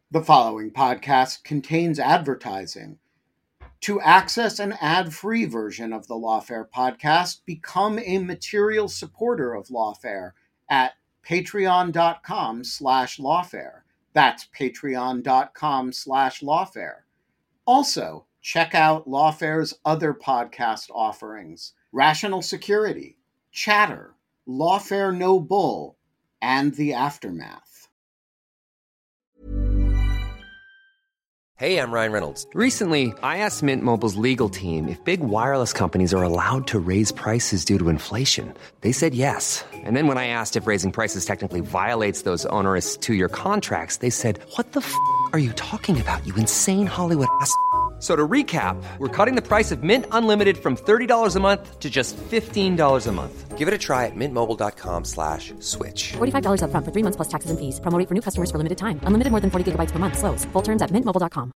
The following podcast contains advertising. To access an ad-free version of the Lawfare podcast, become a material supporter of Lawfare at patreon.com/lawfare. That's patreon.com/lawfare. Also, check out Lawfare's other podcast offerings: Rational Security, Chatter, Lawfare No Bull, and The Aftermath. Hey, I'm Ryan Reynolds. Recently, I asked Mint Mobile's legal team if big wireless companies are allowed to raise prices due to inflation. They said yes. And then when I asked if raising prices technically violates those onerous two-year contracts, they said, "What the f*** are you talking about, you insane Hollywood ass?" So to recap, we're cutting the price of Mint Unlimited from $30 a month to just $15 a month. Give it a try at mintmobile.com/switch. $45 up front for 3 months plus taxes and fees. Promo rate for new customers for limited time. Unlimited more than 40 gigabytes per month. Slows full terms at mintmobile.com.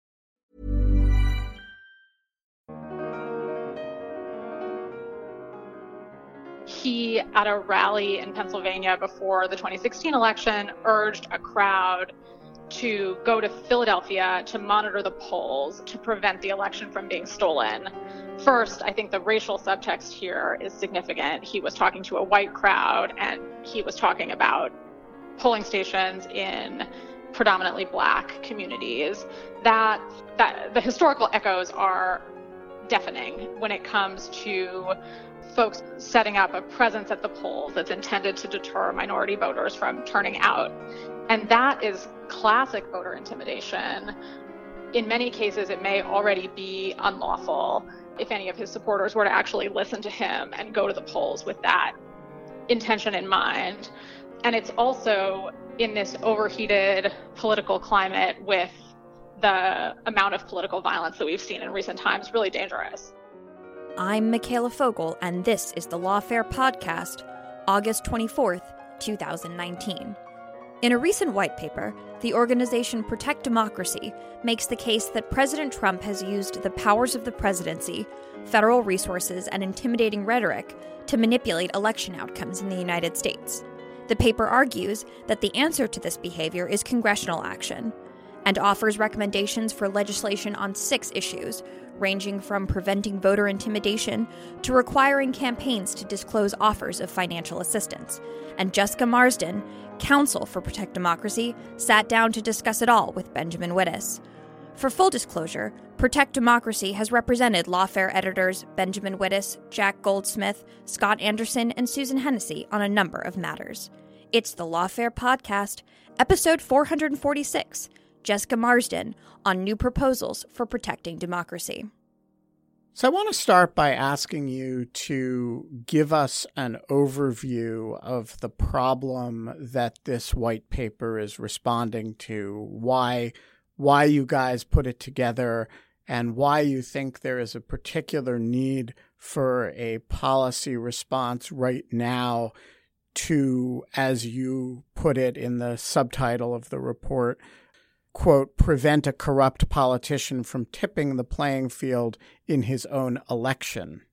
He, at a rally in Pennsylvania before the 2016 election, urged a crowd to go to Philadelphia to monitor the polls to prevent the election from being stolen. First, I think the racial subtext here is significant. He was talking to a white crowd, and he was talking about polling stations in predominantly black communities. That the historical echoes are deafening when it comes to folks setting up a presence at the polls that's intended to deter minority voters from turning out. And that is classic voter intimidation. In many cases, it may already be unlawful if any of his supporters were to actually listen to him and go to the polls with that intention in mind. And it's also, in this overheated political climate with the amount of political violence that we've seen in recent times, really dangerous. I'm Michaela Fogel, and this is the Lawfare Podcast, August 24th, 2019. In a recent white paper, the organization Protect Democracy makes the case that President Trump has used the powers of the presidency, federal resources, and intimidating rhetoric to manipulate election outcomes in the United States. The paper argues that the answer to this behavior is congressional action, and offers recommendations for legislation on 6 issues, ranging from preventing voter intimidation to requiring campaigns to disclose offers of financial assistance. And Jessica Marsden, counsel for Protect Democracy, sat down to discuss it all with Benjamin Wittes. For full disclosure, Protect Democracy has represented Lawfare editors Benjamin Wittes, Jack Goldsmith, Scott Anderson, and Susan Hennessy on a number of matters. It's the Lawfare Podcast, episode 446, Jessica Marsden on new proposals for protecting democracy. So I want to start by asking you to give us an overview of the problem that this white paper is responding to, why you guys put it together, and why you think there is a particular need for a policy response right now to, as you put it in the subtitle of the report, quote, prevent a corrupt politician from tipping the playing field in his own election.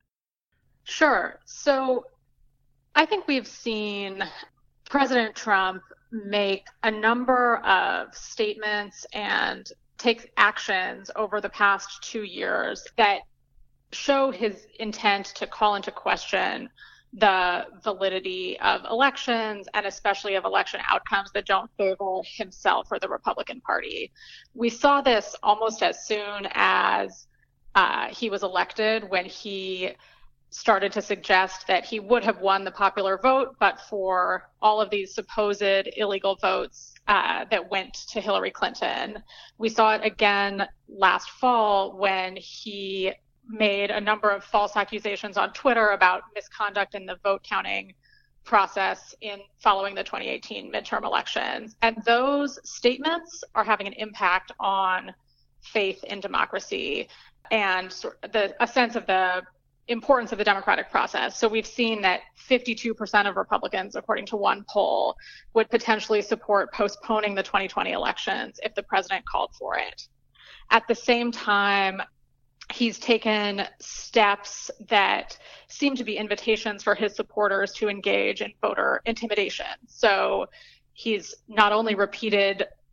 Sure. So I think we've seen President Trump make a number of statements and take actions over the past 2 years that show his intent to call into question the validity of elections, and especially of election outcomes that don't favor himself or the Republican Party. We saw this almost as soon as he was elected, when he started to suggest that he would have won the popular vote, but for all of these supposed illegal votes that went to Hillary Clinton. We saw it again last fall when he made a number of false accusations on Twitter about misconduct in the vote counting process in following the 2018 midterm elections. And those statements are having an impact on faith in democracy and a sense of the importance of the democratic process. So we've seen that 52% of Republicans, according to one poll, would potentially support postponing the 2020 elections if the president called for it. At the same time, he's taken steps that seem to be invitations for his supporters to engage in voter intimidation. So he's not only repeated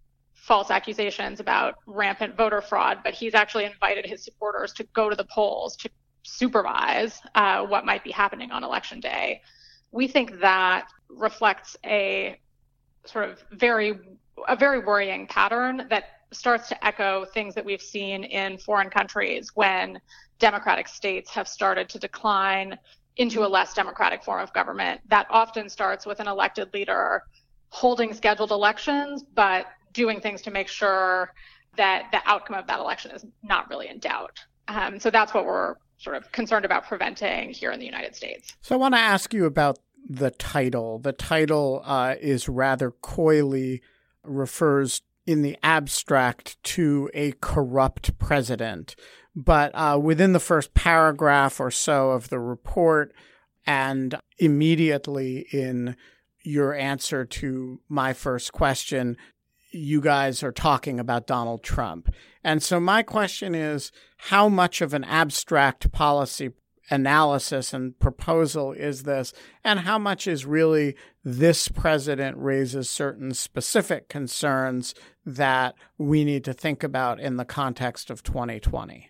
false accusations about rampant voter fraud, but he's actually invited his supporters to go to the polls to supervise what might be happening on election day. We think that reflects a sort of very worrying pattern that starts to echo things that we've seen in foreign countries when democratic states have started to decline into a less democratic form of government. That often starts with an elected leader holding scheduled elections, but doing things to make sure that the outcome of that election is not really in doubt. So that's what we're sort of concerned about preventing here in the United States. So I want to ask you about the title. The title is rather coyly refers in the abstract to a corrupt president. But within the first paragraph or so of the report, and immediately in your answer to my first question, you guys are talking about Donald Trump. And so my question is, how much of an abstract policy analysis and proposal is this, and how much is really this president raises certain specific concerns that we need to think about in the context of 2020?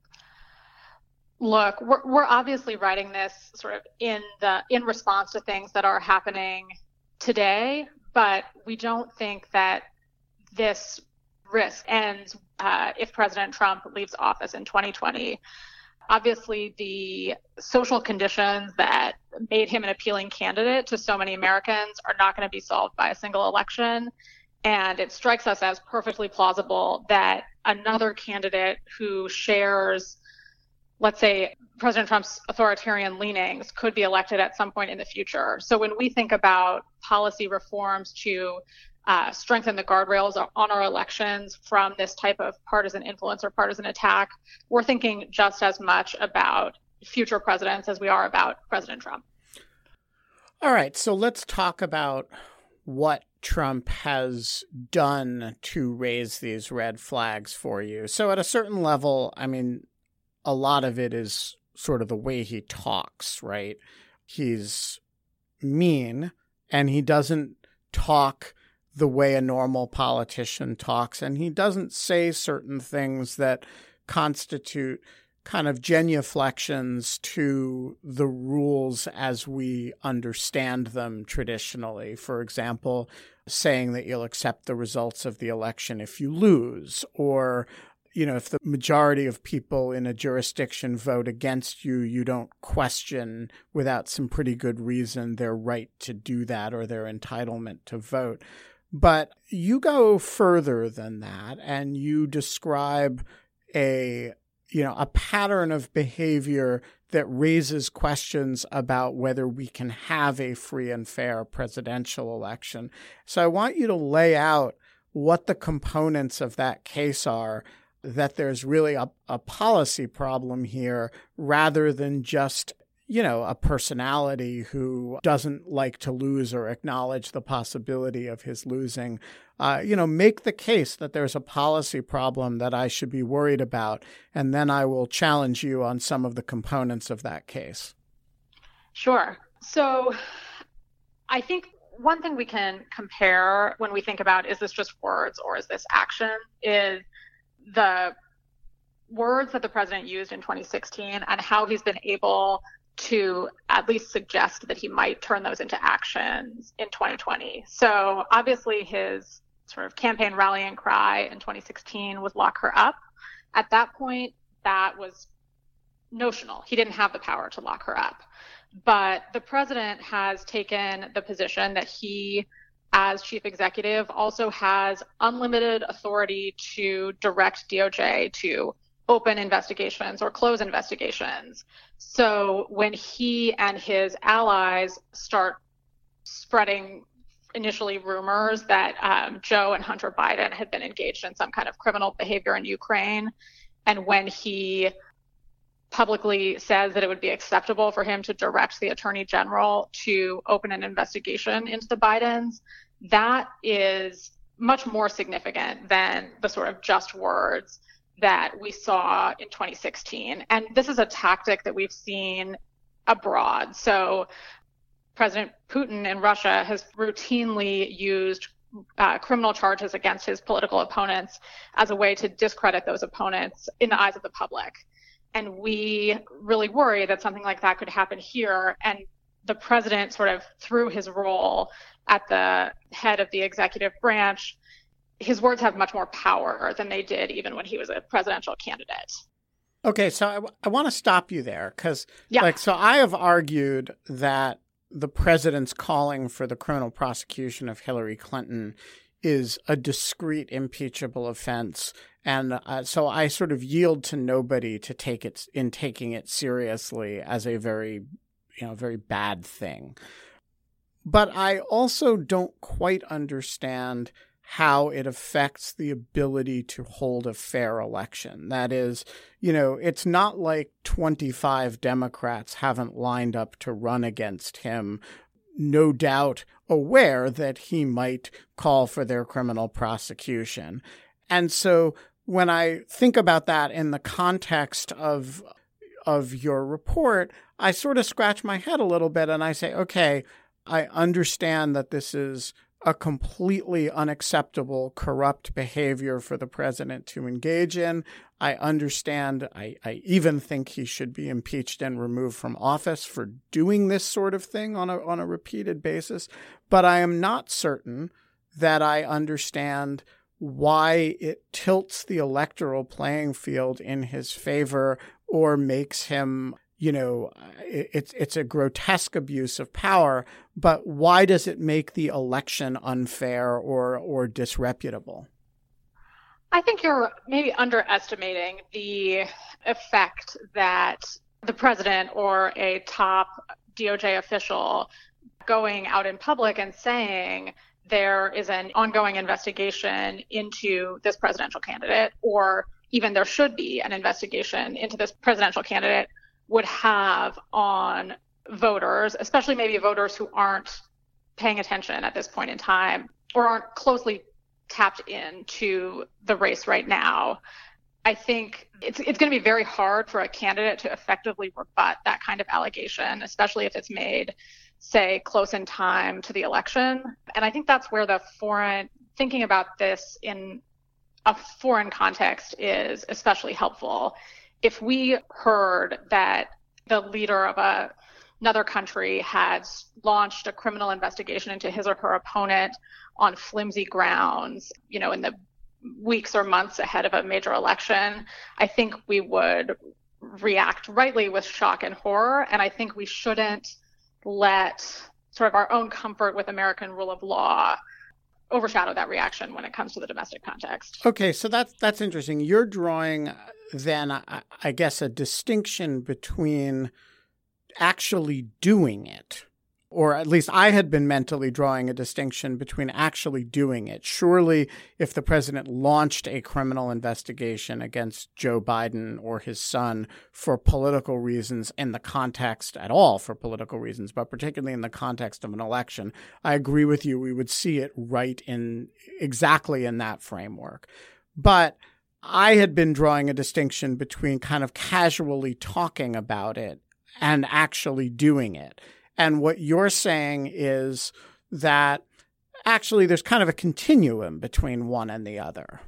Look, we're obviously writing this sort of in response to things that are happening today, but we don't think that this risk ends if President Trump leaves office in 2020. Obviously, the social conditions that made him an appealing candidate to so many Americans are not going to be solved by a single election. And it strikes us as perfectly plausible that another candidate who shares, let's say, President Trump's authoritarian leanings could be elected at some point in the future. So when we think about policy reforms to strengthen the guardrails on our elections from this type of partisan influence or partisan attack, we're thinking just as much about future presidents as we are about President Trump. All right, so let's talk about what Trump has done to raise these red flags for you. So at a certain level, I mean, a lot of it is sort of the way he talks, right? He's mean, and he doesn't talk the way a normal politician talks, and he doesn't say certain things that constitute kind of genuflections to the rules as we understand them traditionally. For example, saying that you'll accept the results of the election if you lose, or if the majority of people in a jurisdiction vote against you, you don't question without some pretty good reason their right to do that or their entitlement to vote. But you go further than that, and you describe a pattern of behavior that raises questions about whether we can have a free and fair presidential election. So I want you to lay out what the components of that case are, that there's really a policy problem here rather than just a personality who doesn't like to lose or acknowledge the possibility of his losing. Make the case that there's a policy problem that I should be worried about, and then I will challenge you on some of the components of that case. Sure. So I think one thing we can compare when we think about, is this just words or is this action, is the words that the president used in 2016 and how he's been able to at least suggest that he might turn those into actions in 2020. So obviously his sort of campaign rallying cry in 2016 was lock her up. At that point, that was notional. He didn't have the power to lock her up. But the president has taken the position that he, as chief executive, also has unlimited authority to direct DOJ to open investigations or close investigations. So when he and his allies start spreading initially rumors that Joe and Hunter Biden had been engaged in some kind of criminal behavior in Ukraine, and when he publicly says that it would be acceptable for him to direct the attorney general to open an investigation into the Bidens, that is much more significant than the sort of just words that we saw in 2016. And this is a tactic that we've seen abroad. So President Putin in Russia has routinely used criminal charges against his political opponents as a way to discredit those opponents in the eyes of the public. And we really worry that something like that could happen here. And the president, sort of through his role at the head of the executive branch, his words have much more power than they did even when he was a presidential candidate. Okay, so I want to stop you there because, so I have argued that the president's calling for the criminal prosecution of Hillary Clinton is a discrete impeachable offense. And so I sort of yield to nobody to taking it seriously as a very bad thing. But I also don't quite understand how it affects the ability to hold a fair election. That is, it's not like 25 Democrats haven't lined up to run against him, no doubt aware that he might call for their criminal prosecution. And so when I think about that in the context of your report, I sort of scratch my head a little bit and I say, okay, I understand that this is a completely unacceptable, corrupt behavior for the president to engage in. I understand. I even think he should be impeached and removed from office for doing this sort of thing on a repeated basis. But I am not certain that I understand why it tilts the electoral playing field in his favor or makes him, it's a grotesque abuse of power, but why does it make the election unfair or disreputable? I think you're maybe underestimating the effect that the president or a top DOJ official going out in public and saying there is an ongoing investigation into this presidential candidate, or even there should be an investigation into this presidential candidate, would have on voters, especially maybe voters who aren't paying attention at this point in time or aren't closely tapped into the race right now. I think it's going to be very hard for a candidate to effectively rebut that kind of allegation, especially if it's made, say, close in time to the election. And I think that's where thinking about this in a foreign context is especially helpful. If we heard that the leader of another country had launched a criminal investigation into his or her opponent on flimsy grounds, in the weeks or months ahead of a major election, I think we would react rightly with shock and horror. And I think we shouldn't let sort of our own comfort with American rule of law overshadow that reaction when it comes to the domestic context. Okay, so that's interesting. You're drawing then, I guess, a distinction between actually doing it, or at least I had been mentally drawing a distinction between actually doing it. Surely, if the president launched a criminal investigation against Joe Biden or his son for political reasons in the context at all for political reasons, but particularly in the context of an election, I agree with you. We would see it right in exactly in that framework. But I had been drawing a distinction between kind of casually talking about it and actually doing it. And what you're saying is that actually there's kind of a continuum between one and the other.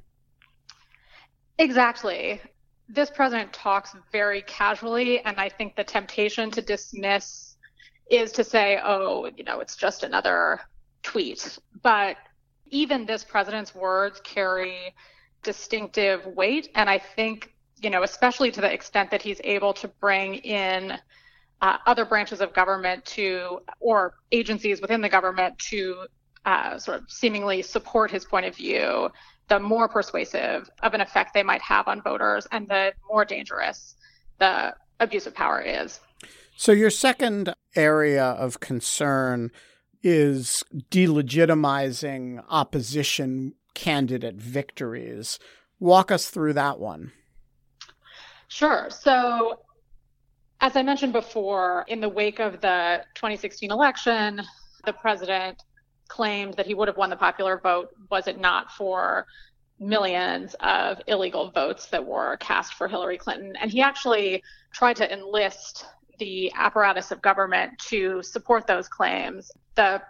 Exactly. This president talks very casually, and I think the temptation to dismiss is to say, it's just another tweet. But even this president's words carry distinctive weight. And I think, especially to the extent that he's able to bring in other branches of government or agencies within the government to sort of seemingly support his point of view, the more persuasive of an effect they might have on voters and the more dangerous the abuse of power is. So your second area of concern is delegitimizing opposition candidate victories. Walk us through that one. Sure. So as I mentioned before, in the wake of the 2016 election, the president claimed that he would have won the popular vote was it not for millions of illegal votes that were cast for Hillary Clinton. And he actually tried to enlist the apparatus of government to support those claims. The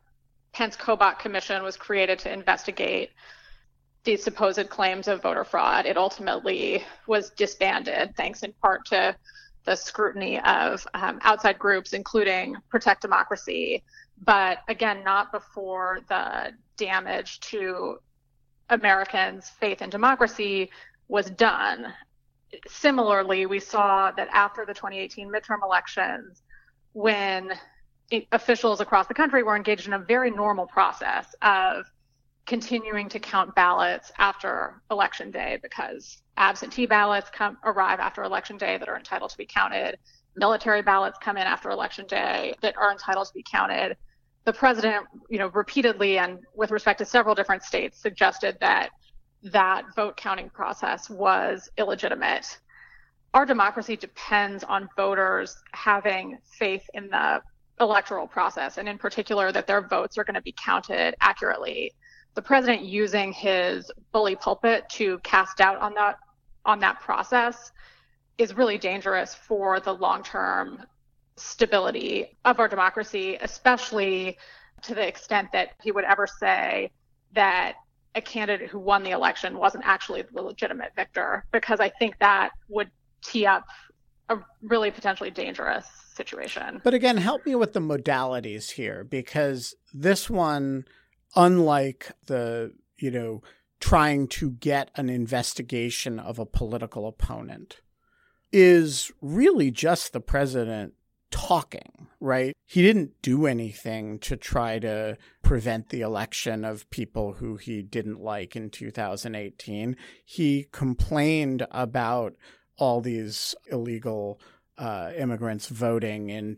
Pence-Kobach Commission was created to investigate these supposed claims of voter fraud. It ultimately was disbanded, thanks in part to the scrutiny of outside groups, including Protect Democracy, but again, not before the damage to Americans' faith in democracy was done. Similarly, we saw that after the 2018 midterm elections, when officials across the country were engaged in a very normal process of continuing to count ballots after Election Day, because absentee ballots arrive after Election Day that are entitled to be counted. Military ballots come in after Election Day that are entitled to be counted. The president, repeatedly and with respect to several different states, suggested that vote counting process was illegitimate. Our democracy depends on voters having faith in the electoral process, and in particular that their votes are going to be counted accurately. The president using his bully pulpit to cast doubt on that process is really dangerous for the long-term stability of our democracy, especially to the extent that he would ever say that a candidate who won the election wasn't actually the legitimate victor, because I think that would tee up a really potentially dangerous situation. But again, help me with the modalities here, because this one, unlike the, trying to get an investigation of a political opponent, is really just the president talking, right? He didn't do anything to try to prevent the election of people who he didn't like in 2018. He complained about all these illegal immigrants voting in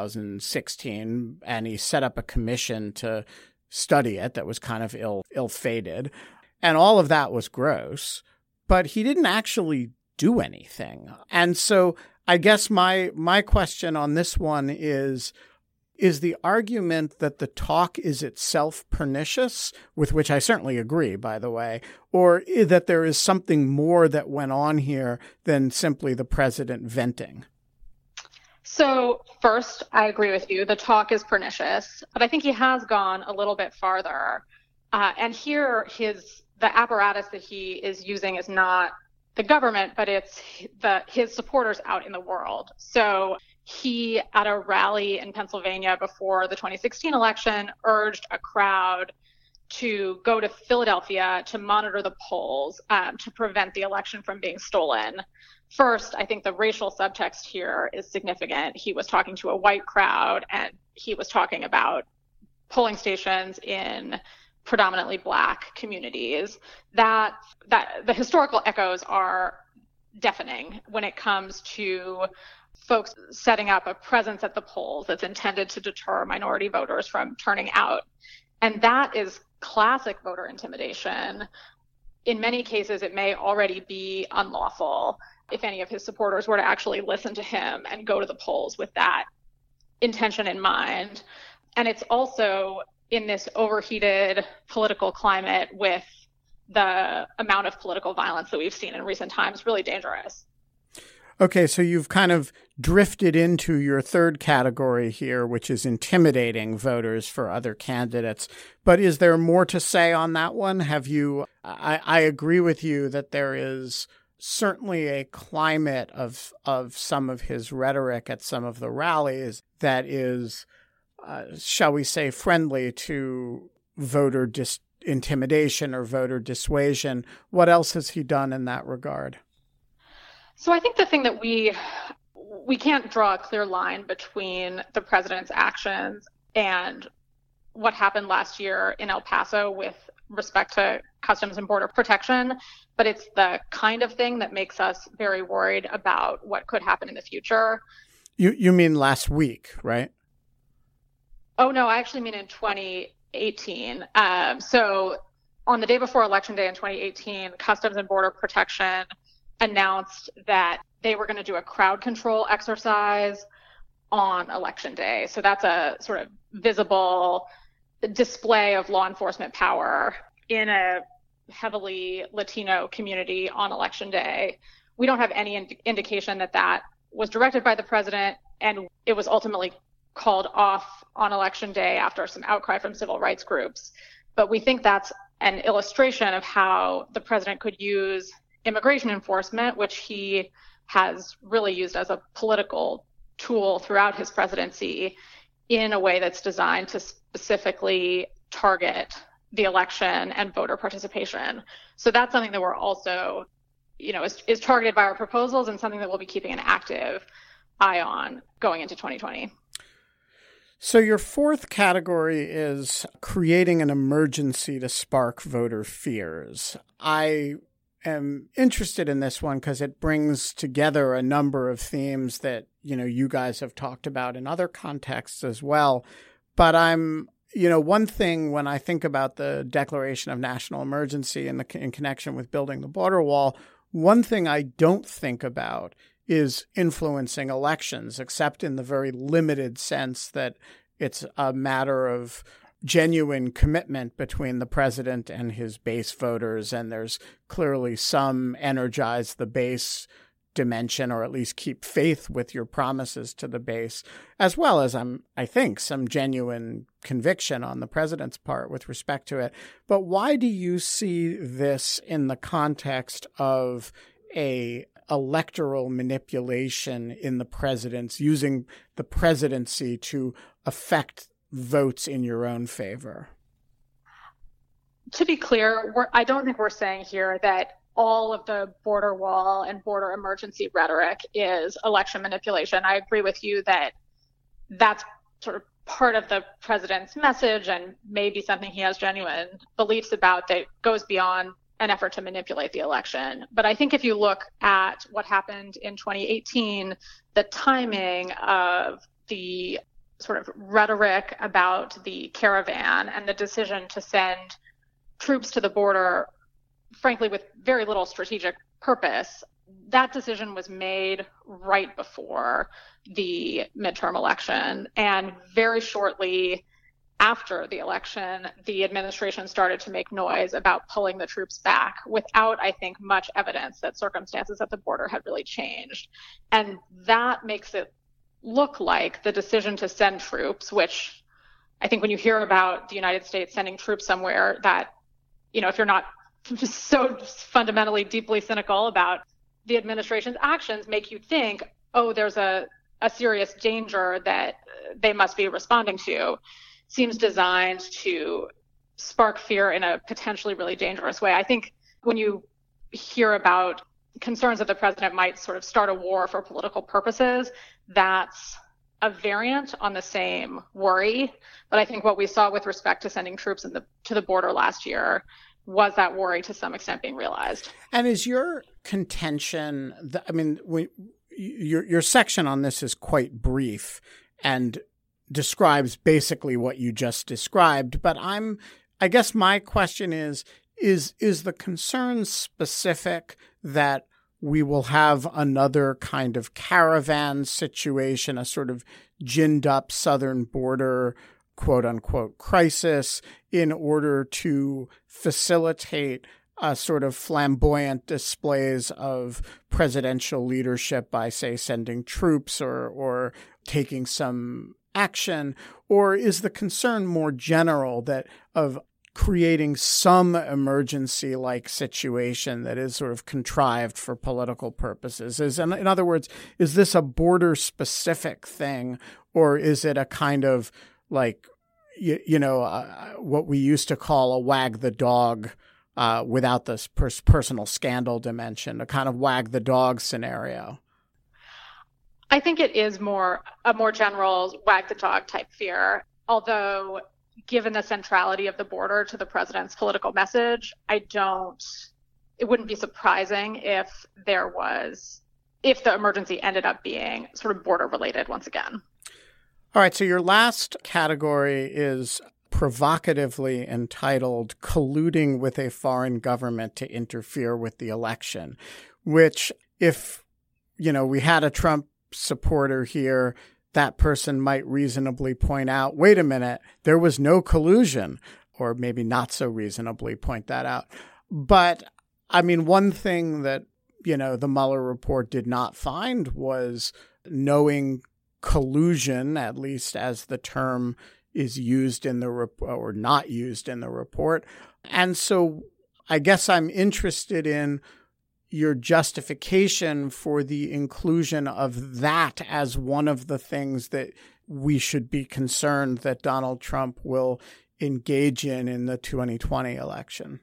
2016, and he set up a commission to study it that was kind of ill-fated. And all of that was gross, but he didn't actually do anything. And so I guess my question on this one is the argument that the talk is itself pernicious, with which I certainly agree, by the way, or that there is something more that went on here than simply the president venting? So first, I agree with you. The talk is pernicious, but I think he has gone a little bit farther. And here the apparatus that he is using is not the government, but it's his supporters out in the world. So he, at a rally in Pennsylvania before the 2016 election, urged a crowd to go to Philadelphia to monitor the polls to prevent the election from being stolen. First, I think the racial subtext here is significant. He was talking to a white crowd, and he was talking about polling stations in predominantly Black communities. That the historical echoes are deafening when it comes to folks setting up a presence at the polls that's intended to deter minority voters from turning out. And that is classic voter intimidation. In many cases, it may already be unlawful if any of his supporters were to actually listen to him and go to the polls with that intention in mind. And it's also, in this overheated political climate with the amount of political violence that we've seen in recent times, really dangerous. Okay, so you've kind of drifted into your third category here, which is intimidating voters for other candidates. But is there more to say on that one? I agree with you that there is certainly a climate of some of his rhetoric at some of the rallies that is, shall we say, friendly to voter intimidation or voter dissuasion. What else has he done in that regard? So I think the thing that we can't draw a clear line between the president's actions and what happened last year in El Paso with respect to Customs and Border Protection, but it's the kind of thing that makes us very worried about what could happen in the future. You mean last week, right? Oh, no, I actually mean in 2018. So on the day before Election Day in 2018, Customs and Border Protection announced that they were going to do a crowd control exercise on Election Day. So that's a sort of visible display of law enforcement power in a heavily Latino community on Election Day. We don't have any indication that was directed by the president, and it was ultimately called off on Election Day after some outcry from civil rights groups. But we think that's an illustration of how the president could use immigration enforcement, which he has really used as a political tool throughout his presidency, in a way that's designed to specifically target the election and voter participation. So that's something that we're also, is targeted by our proposals and something that we'll be keeping an active eye on going into 2020. So your fourth category is creating an emergency to spark voter fears. I am interested in this one because it brings together a number of themes that, you guys have talked about in other contexts as well. But one thing when I think about the declaration of national emergency in connection with building the border wall, one thing I don't think about is influencing elections, except in the very limited sense that it's a matter of genuine commitment between the president and his base voters, and there's clearly some energize the base dimension, or at least keep faith with your promises to the base, as well as I think some genuine conviction on the president's part with respect to it. But why do you see this in the context of a electoral manipulation in the president's, using the presidency to affect votes in your own favor? To be clear, I don't think we're saying here that all of the border wall and border emergency rhetoric is election manipulation. I agree with you that that's sort of part of the president's message and maybe something he has genuine beliefs about that goes beyond an effort to manipulate the election. But I think if you look at what happened in 2018, the timing of the sort of rhetoric about the caravan and the decision to send troops to the border, frankly, with very little strategic purpose, that decision was made right before the midterm election. And very shortly after the election, the administration started to make noise about pulling the troops back without, I think, much evidence that circumstances at the border had really changed. And that makes it look like the decision to send troops, which I think when you hear about the United States sending troops somewhere, that, if you're not so fundamentally deeply cynical about the administration's actions, make you think, oh, there's a serious danger that they must be responding to, seems designed to spark fear in a potentially really dangerous way. I think when you hear about concerns that the president might sort of start a war for political purposes, that's a variant on the same worry. But I think what we saw with respect to sending troops to the border last year was that worry to some extent being realized. And is your contention, your section on this is quite brief and describes basically what you just described, but I guess my question is the concern specific that we will have another kind of caravan situation, a sort of ginned up southern border, quote unquote, crisis in order to facilitate a sort of flamboyant displays of presidential leadership by, say, sending troops or taking some action? Or is the concern more general that of creating some emergency-like situation that is sort of contrived for political purposes? In other words, is this a border-specific thing, or is it a kind of like, what we used to call a wag the dog without this personal scandal dimension, a kind of wag the dog scenario? I think it is a more general wag the dog type fear, although given the centrality of the border to the president's political message, it wouldn't be surprising if the emergency ended up being sort of border related once again. All right. So your last category is provocatively entitled colluding with a foreign government to interfere with the election, which if, we had a Trump supporter here, that person might reasonably point out, wait a minute, there was no collusion, or maybe not so reasonably point that out. But one thing that, the Mueller report did not find was knowing collusion, at least as the term is used in the or not used in the report. And so I guess I'm interested in your justification for the inclusion of that as one of the things that we should be concerned that Donald Trump will engage in the 2020 election.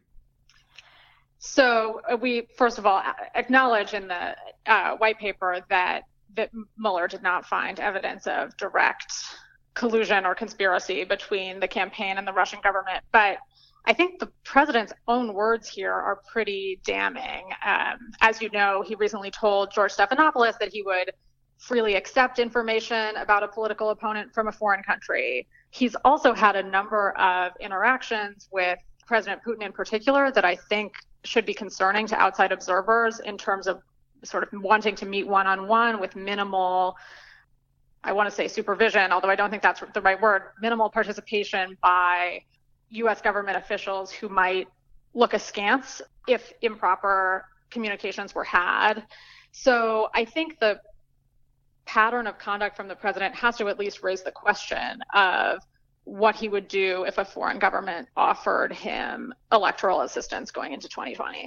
So we, first of all, acknowledge in the white paper that Mueller did not find evidence of direct collusion or conspiracy between the campaign and the Russian government. But I think the president's own words here are pretty damning. As you know, he recently told George Stephanopoulos that he would freely accept information about a political opponent from a foreign country. He's also had a number of interactions with President Putin in particular that I think should be concerning to outside observers in terms of sort of wanting to meet one-on-one with minimal, I want to say supervision, although I don't think that's the right word, minimal participation by U.S. government officials who might look askance if improper communications were had. So I think the pattern of conduct from the president has to at least raise the question of what he would do if a foreign government offered him electoral assistance going into 2020.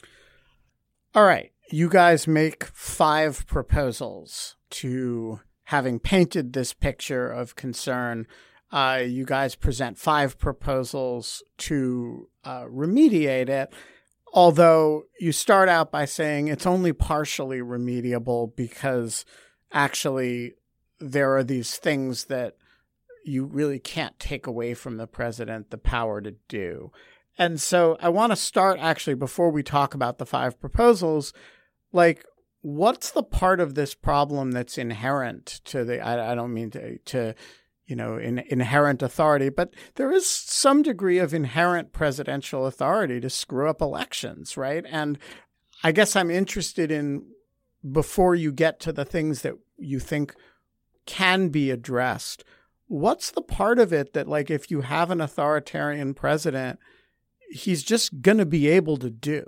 All right. You guys make 5 proposals to having painted this picture of concern. You guys present 5 proposals to remediate it, although you start out by saying it's only partially remediable because actually there are these things that you really can't take away from the president the power to do. And so I want to start actually before we talk about the 5 proposals, like what's the part of this problem that's inherent to the, I don't mean to inherent authority, but there is some degree of inherent presidential authority to screw up elections, right? And I guess I'm interested in, before you get to the things that you think can be addressed, what's the part of it that, like, if you have an authoritarian president, he's just going to be able to do?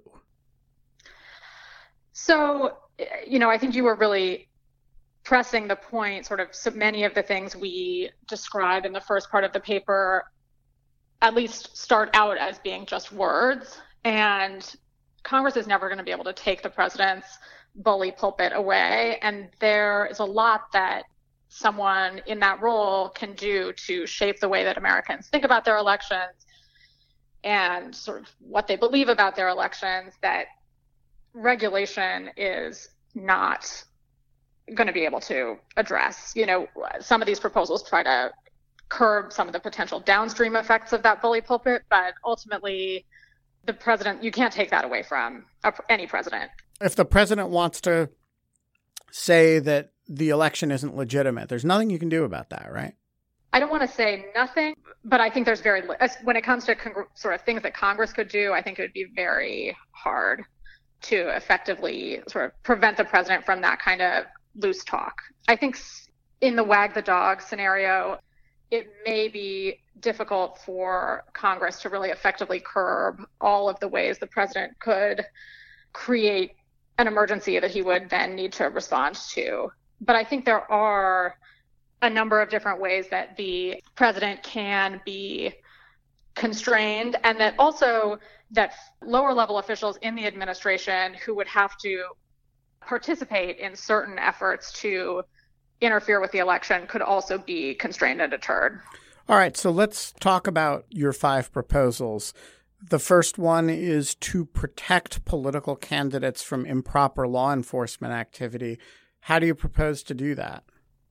So, I think you were really pressing the point, sort of so many of the things we describe in the first part of the paper at least start out as being just words. And Congress is never going to be able to take the president's bully pulpit away. And there is a lot that someone in that role can do to shape the way that Americans think about their elections and sort of what they believe about their elections, that regulation is not going to be able to address. Some of these proposals try to curb some of the potential downstream effects of that bully pulpit, but ultimately the president, you can't take that away from any president. If the president wants to say that the election isn't legitimate, there's nothing you can do about that, right? I don't want to say nothing, but I think there's when it comes to sort of things that Congress could do, I think it would be very hard to effectively sort of prevent the president from that kind of loose talk. I think in the wag the dog scenario, it may be difficult for Congress to really effectively curb all of the ways the president could create an emergency that he would then need to respond to. But I think there are a number of different ways that the president can be constrained, and that also that lower level officials in the administration who would have to participate in certain efforts to interfere with the election could also be constrained and deterred. All right, so let's talk about your 5 proposals. The first one is to protect political candidates from improper law enforcement activity. How do you propose to do that?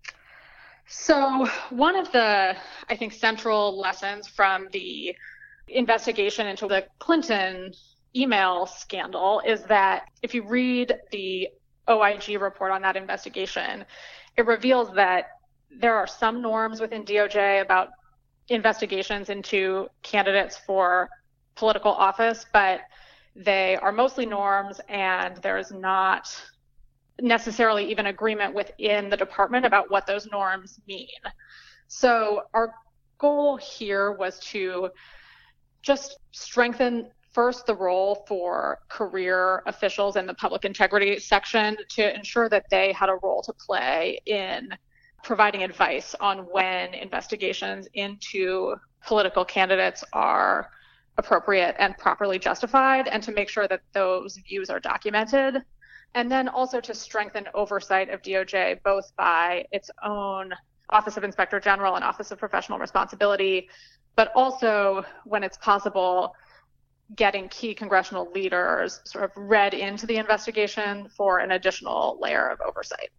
So one of the, I think, central lessons from the investigation into the Clinton email scandal is that if you read the OIG report on that investigation, it reveals that there are some norms within DOJ about investigations into candidates for political office, but they are mostly norms, and there is not necessarily even agreement within the department about what those norms mean. So our goal here was to just strengthen first the role for career officials in the public integrity section to ensure that they had a role to play in providing advice on when investigations into political candidates are appropriate and properly justified, and to make sure that those views are documented. And then also to strengthen oversight of DOJ, both by its own Office of Inspector General and Office of Professional Responsibility, but also, when it's possible, getting key congressional leaders sort of read into the investigation for an additional layer of oversight.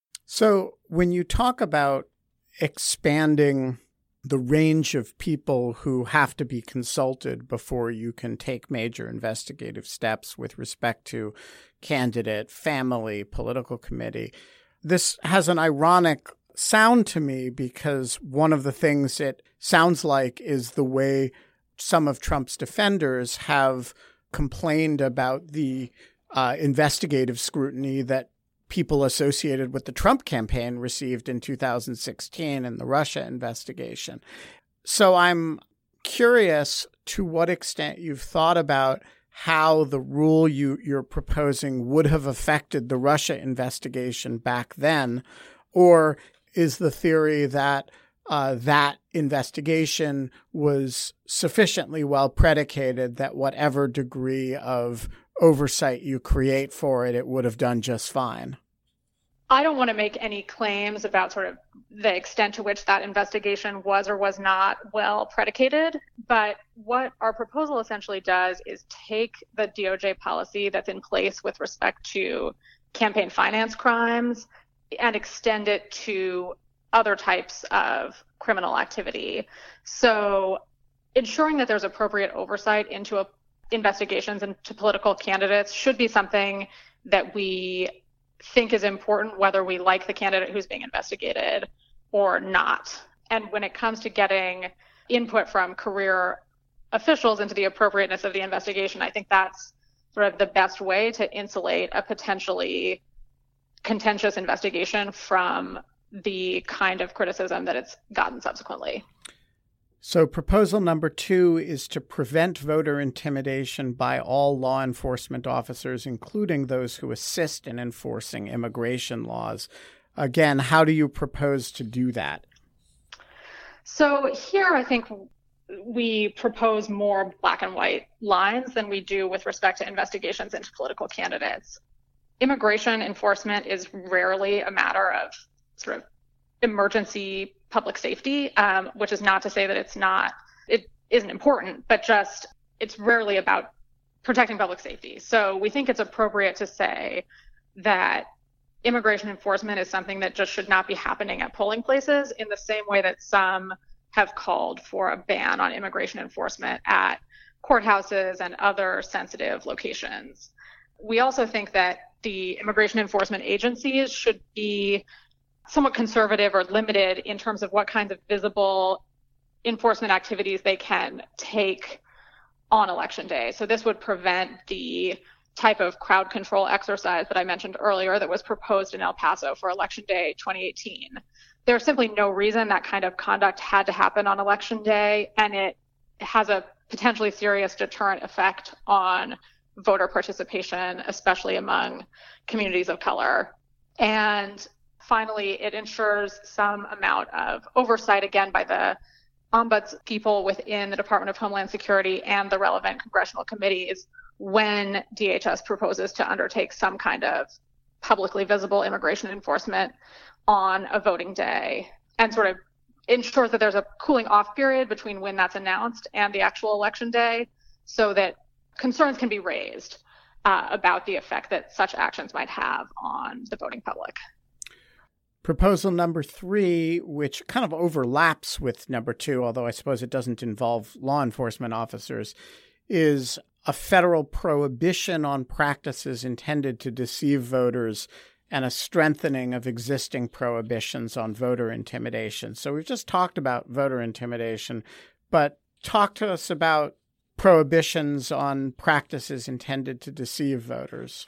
So when you talk about expanding the range of people who have to be consulted before you can take major investigative steps with respect to candidate, family, political committee, this has an ironic sound to me, because one of the things it sounds like is the way some of Trump's defenders have complained about the investigative scrutiny that people associated with the Trump campaign received in 2016 in the Russia investigation. So I'm curious to what extent you've thought about how the rule you're proposing would have affected the Russia investigation back then, or is the theory that that investigation was sufficiently well predicated that whatever degree of oversight you create for it, it would have done just fine? I don't want to make any claims about sort of the extent to which that investigation was or was not well predicated, but what our proposal essentially does is take the DOJ policy that's in place with respect to campaign finance crimes and extend it to other types of criminal activity. So ensuring that there's appropriate oversight into investigations into political candidates should be something that we think is important, whether we like the candidate who's being investigated or not. And when it comes to getting input from career officials into the appropriateness of the investigation, I think that's sort of the best way to insulate a potentially contentious investigation from the kind of criticism that it's gotten subsequently. So proposal number 2 is to prevent voter intimidation by all law enforcement officers, including those who assist in enforcing immigration laws. Again, how do you propose to do that? So here I think we propose more black and white lines than we do with respect to investigations into political candidates. Immigration enforcement is rarely a matter of sort of emergency public safety, which is not to say that it isn't important, but just it's rarely about protecting public safety. So we think it's appropriate to say that immigration enforcement is something that just should not be happening at polling places, in the same way that some have called for a ban on immigration enforcement at courthouses and other sensitive locations. We also think that the immigration enforcement agencies should be somewhat conservative or limited in terms of what kinds of visible enforcement activities they can take on Election Day. So this would prevent the type of crowd control exercise that I mentioned earlier that was proposed in El Paso for Election Day 2018. There's simply no reason that kind of conduct had to happen on Election Day, and it has a potentially serious deterrent effect on voter participation, especially among communities of color. And finally, it ensures some amount of oversight, again, by the ombuds people within the Department of Homeland Security and the relevant congressional committees when DHS proposes to undertake some kind of publicly visible immigration enforcement on a voting day, and sort of ensures that there's a cooling off period between when that's announced and the actual election day, so that concerns can be raised about the effect that such actions might have on the voting public. Proposal number 3, which kind of overlaps with number 2, although I suppose it doesn't involve law enforcement officers, is a federal prohibition on practices intended to deceive voters and a strengthening of existing prohibitions on voter intimidation. So we've just talked about voter intimidation, but talk to us about prohibitions on practices intended to deceive voters.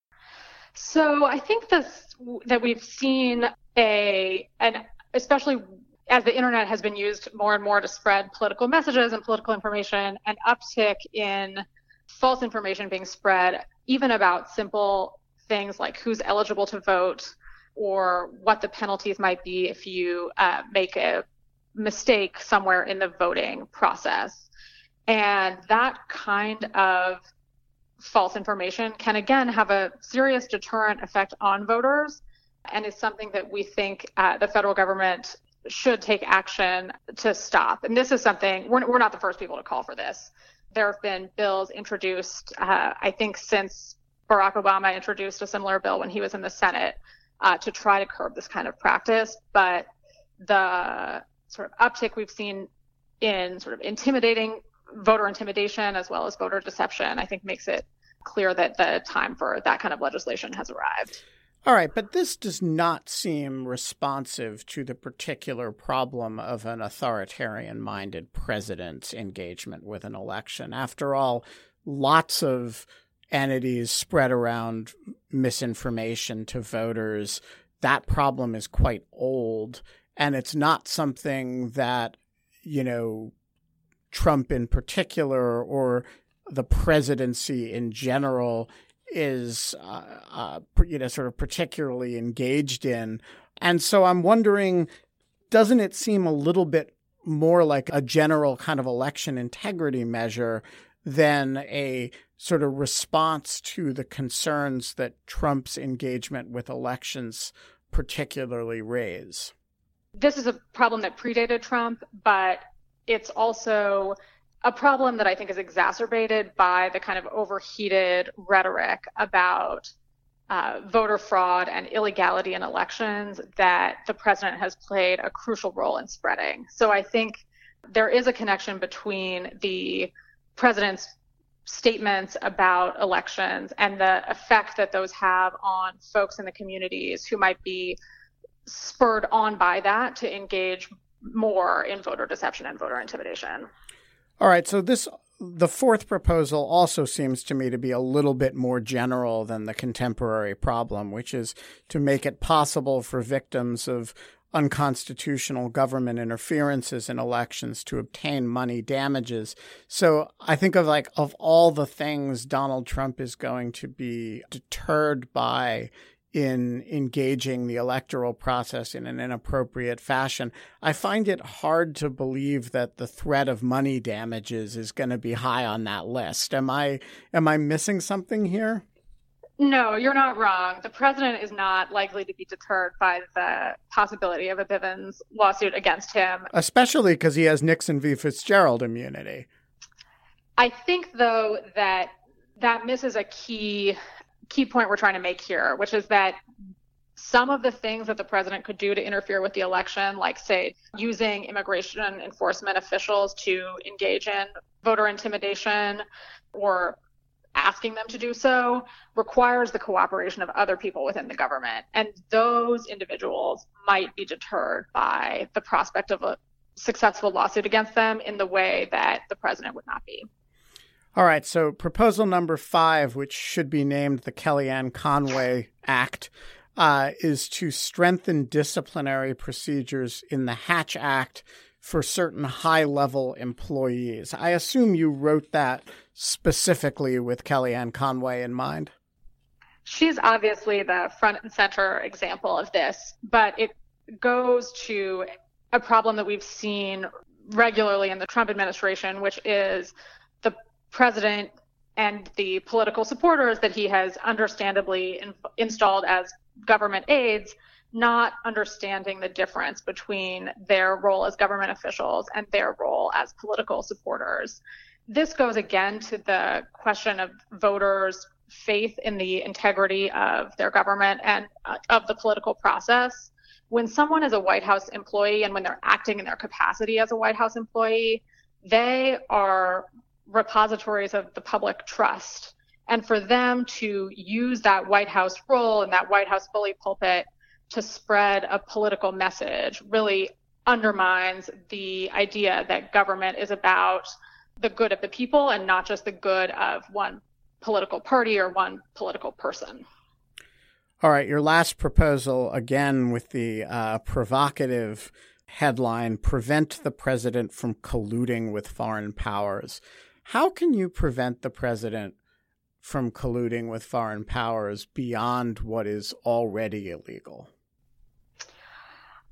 So I think that we've seen and especially as the internet has been used more and more to spread political messages and political information, an uptick in false information being spread, even about simple things like who's eligible to vote, or what the penalties might be if you make a mistake somewhere in the voting process. And that kind of false information can, again, have a serious deterrent effect on voters, and is something that we think the federal government should take action to stop. And this is something, we're not the first people to call for this. There have been bills introduced, I think since Barack Obama introduced a similar bill when he was in the Senate, to try to curb this kind of practice. But the sort of uptick we've seen in sort of intimidating voter intimidation as well as voter deception, I think makes it clear that the time for that kind of legislation has arrived. All right, but this does not seem responsive to the particular problem of an authoritarian-minded president's engagement with an election. After all, lots of entities spread around misinformation to voters. That problem is quite old, and it's not something that, Trump in particular or the presidency in general is, sort of particularly engaged in. And so I'm wondering, doesn't it seem a little bit more like a general kind of election integrity measure than a sort of response to the concerns that Trump's engagement with elections particularly raise? This is a problem that predated Trump, but it's also a problem that I think is exacerbated by the kind of overheated rhetoric about voter fraud and illegality in elections that the president has played a crucial role in spreading. So I think there is a connection between the president's statements about elections and the effect that those have on folks in the communities who might be spurred on by that to engage more in voter deception and voter intimidation. All right, so the fourth proposal also seems to me to be a little bit more general than the contemporary problem, which is to make it possible for victims of unconstitutional government interferences in elections to obtain money damages. So I think of all the things Donald Trump is going to be deterred by in engaging the electoral process in an inappropriate fashion, I find it hard to believe that the threat of money damages is going to be high on that list. Am I missing something here? No, you're not wrong. The president is not likely to be deterred by the possibility of a Bivens lawsuit against him. Especially because he has Nixon v. Fitzgerald immunity. I think, though, that misses a key point we're trying to make here, which is that some of the things that the president could do to interfere with the election, like, say, using immigration enforcement officials to engage in voter intimidation or asking them to do so, requires the cooperation of other people within the government. And those individuals might be deterred by the prospect of a successful lawsuit against them in the way that the president would not be. All right, so proposal number 5, which should be named the Kellyanne Conway Act, is to strengthen disciplinary procedures in the Hatch Act for certain high-level employees. I assume you wrote that specifically with Kellyanne Conway in mind. She's obviously the front and center example of this, but it goes to a problem that we've seen regularly in the Trump administration, which is the president and the political supporters that he has understandably installed as government aides not understanding the difference between their role as government officials and their role as political supporters. This goes again to the question of voters' faith in the integrity of their government and of the political process. When someone is a White House employee and when they're acting in their capacity as a White House employee, they are repositories of the public trust. And for them to use that White House role and that White House bully pulpit to spread a political message really undermines the idea that government is about the good of the people and not just the good of one political party or one political person. All right, your last proposal, again with the provocative headline, prevent the president from colluding with foreign powers. How can you prevent the president from colluding with foreign powers beyond what is already illegal?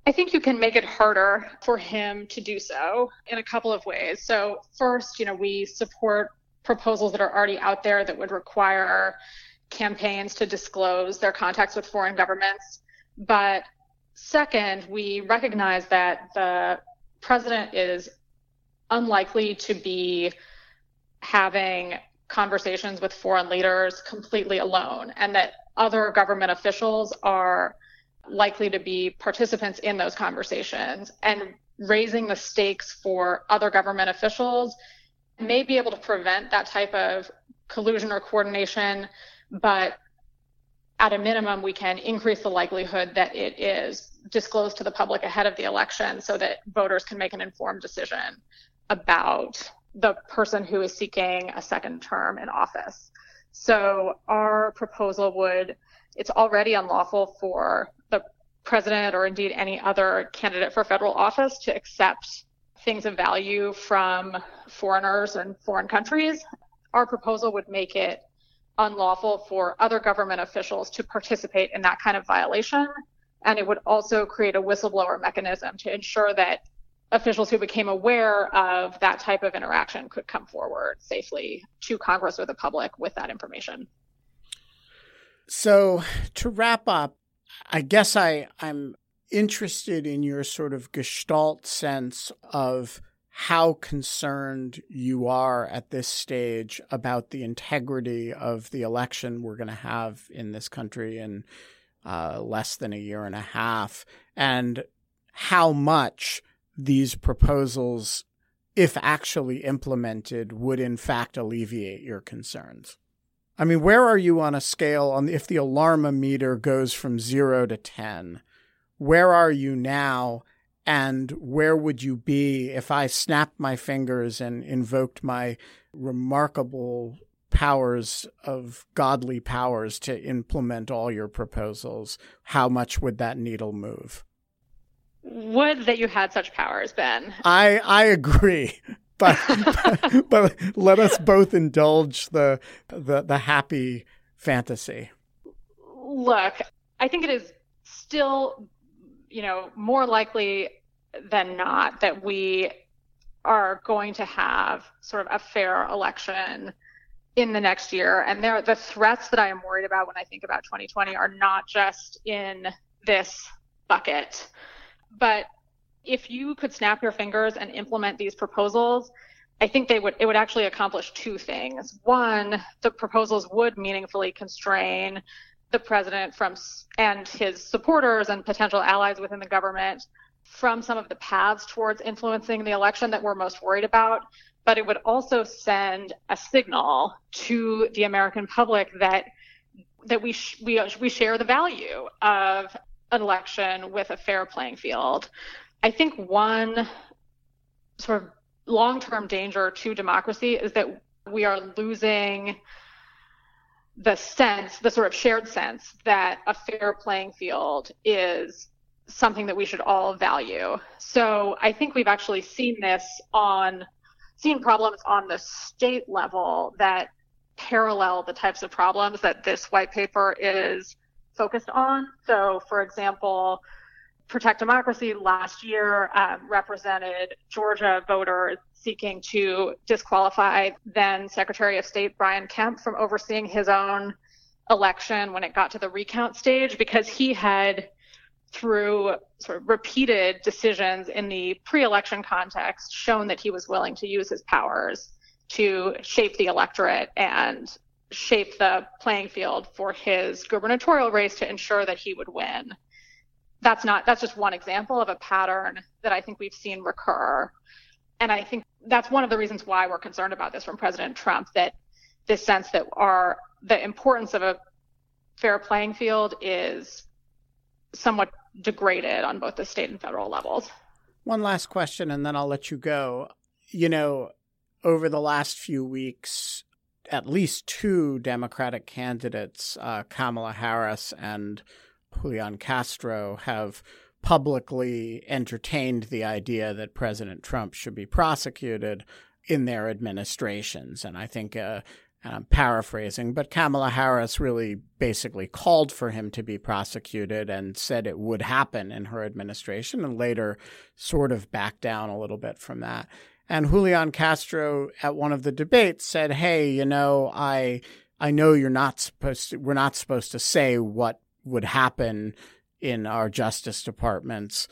I think you can make it harder for him to do so in a couple of ways. So first, we support proposals that are already out there that would require campaigns to disclose their contacts with foreign governments. But second, we recognize that the president is unlikely to be having conversations with foreign leaders completely alone, and that other government officials are likely to be participants in those conversations. And raising the stakes for other government officials may be able to prevent that type of collusion or coordination, but at a minimum, we can increase the likelihood that it is disclosed to the public ahead of the election so that voters can make an informed decision about the person who is seeking a second term in office. So our proposal it's already unlawful for the president or indeed any other candidate for federal office to accept things of value from foreigners and foreign countries. Our proposal would make it unlawful for other government officials to participate in that kind of violation. And it would also create a whistleblower mechanism to ensure that officials who became aware of that type of interaction could come forward safely to Congress or the public with that information. So to wrap up, I guess I'm interested in your sort of gestalt sense of how concerned you are at this stage about the integrity of the election we're going to have in this country in less than a year and a half, and how much these proposals, if actually implemented, would in fact alleviate your concerns. I mean, where are you on a scale on if the alarmometer goes from 0 to 10? Where are you now? And where would you be if I snapped my fingers and invoked my remarkable powers of godly powers to implement all your proposals? How much would that needle move? Would that you had such powers, Ben. I agree. But let us both indulge the happy fantasy. Look, I think it is still, more likely than not that we are going to have sort of a fair election in the next year. And the threats that I am worried about when I think about 2020 are not just in this bucket. But if you could snap your fingers and implement these proposals, I think it would actually accomplish two things. One, the proposals would meaningfully constrain the president and his supporters and potential allies within the government from some of the paths towards influencing the election that we're most worried about. But it would also send a signal to the American public that we share the value of an election with a fair playing field. I think one sort of long-term danger to democracy is that we are losing the sort of shared sense that a fair playing field is something that we should all value. So I think we've actually seen problems on the state level that parallel the types of problems that this white paper is focused on. So, for example, Protect Democracy last year represented Georgia voters seeking to disqualify then Secretary of State Brian Kemp from overseeing his own election when it got to the recount stage, because he had, through sort of repeated decisions in the pre-election context, shown that he was willing to use his powers to shape the electorate and shape the playing field for his gubernatorial race to ensure that he would win. That's just one example of a pattern that I think we've seen recur. And I think that's one of the reasons why we're concerned about this from President Trump, that this sense that the importance of a fair playing field is somewhat degraded on both the state and federal levels. One last question, and then I'll let you go. Over the last few weeks, at least two Democratic candidates, Kamala Harris and Julian Castro, have publicly entertained the idea that President Trump should be prosecuted in their administrations. And I think and I'm paraphrasing, but Kamala Harris really basically called for him to be prosecuted and said it would happen in her administration, and later sort of backed down a little bit from that. And Julian Castro at one of the debates said, hey, I know we're not supposed to say what would happen in our Justice departments,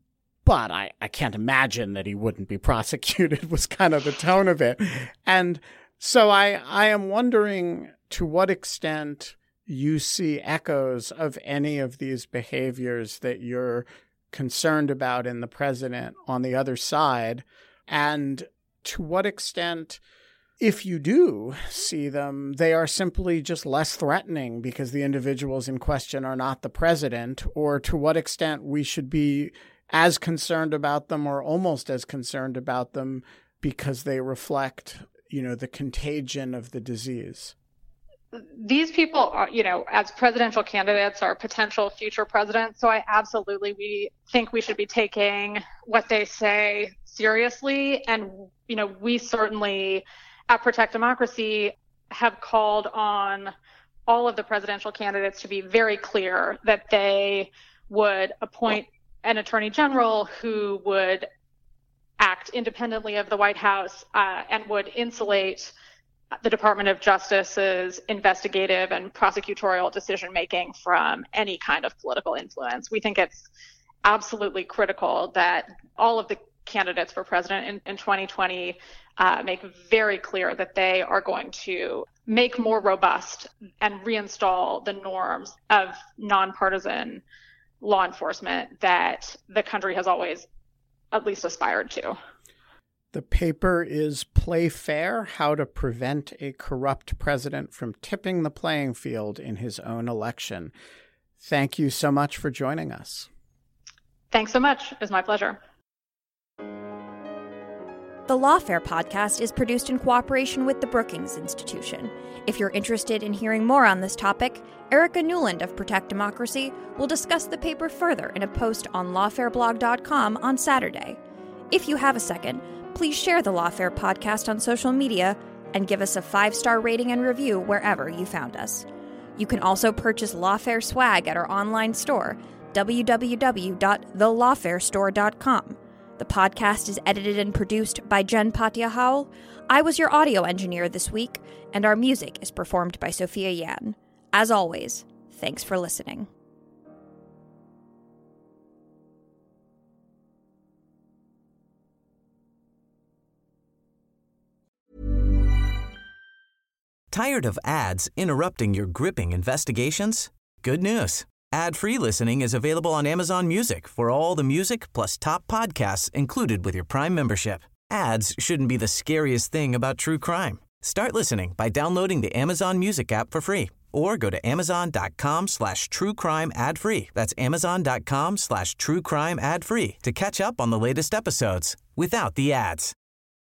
but I can't imagine that he wouldn't be prosecuted was kind of the tone of it. And so I am wondering to what extent you see echoes of any of these behaviors that you're concerned about in the president on the other side, and to what extent, if you do see them, they are simply just less threatening because the individuals in question are not the president, or to what extent we should be as concerned about them or almost as concerned about them because they reflect, the contagion of the disease. These people are, as presidential candidates are potential future presidents. So we think we should be taking what they say seriously. And, we certainly at Protect Democracy have called on all of the presidential candidates to be very clear that they would appoint an attorney general who would act independently of the White House and would insulate the Department of Justice's investigative and prosecutorial decision-making from any kind of political influence. We think it's absolutely critical that all of the candidates for president in 2020 make very clear that they are going to make more robust and reinstall the norms of nonpartisan law enforcement that the country has always at least aspired to. The paper is Play Fair: How to Prevent a Corrupt President from Tipping the Playing Field in His Own Election. Thank you so much for joining us. Thanks so much. It was my pleasure. The Lawfare podcast is produced in cooperation with the Brookings Institution. If you're interested in hearing more on this topic, Erica Newland of Protect Democracy will discuss the paper further in a post on lawfareblog.com on Saturday. If you have a second, please share the Lawfare podcast on social media and give us a 5-star rating and review wherever you found us. You can also purchase Lawfare swag at our online store, www.thelawfarestore.com. The podcast is edited and produced by Jen Patia Howell. I was your audio engineer this week, and our music is performed by Sophia Yan. As always, thanks for listening. Tired of ads interrupting your gripping investigations? Good news. Ad-free listening is available on Amazon Music for all the music plus top podcasts included with your Prime membership. Ads shouldn't be the scariest thing about true crime. Start listening by downloading the Amazon Music app for free or go to amazon.com/truecrime ad-free. That's amazon.com/truecrime ad-free to catch up on the latest episodes without the ads.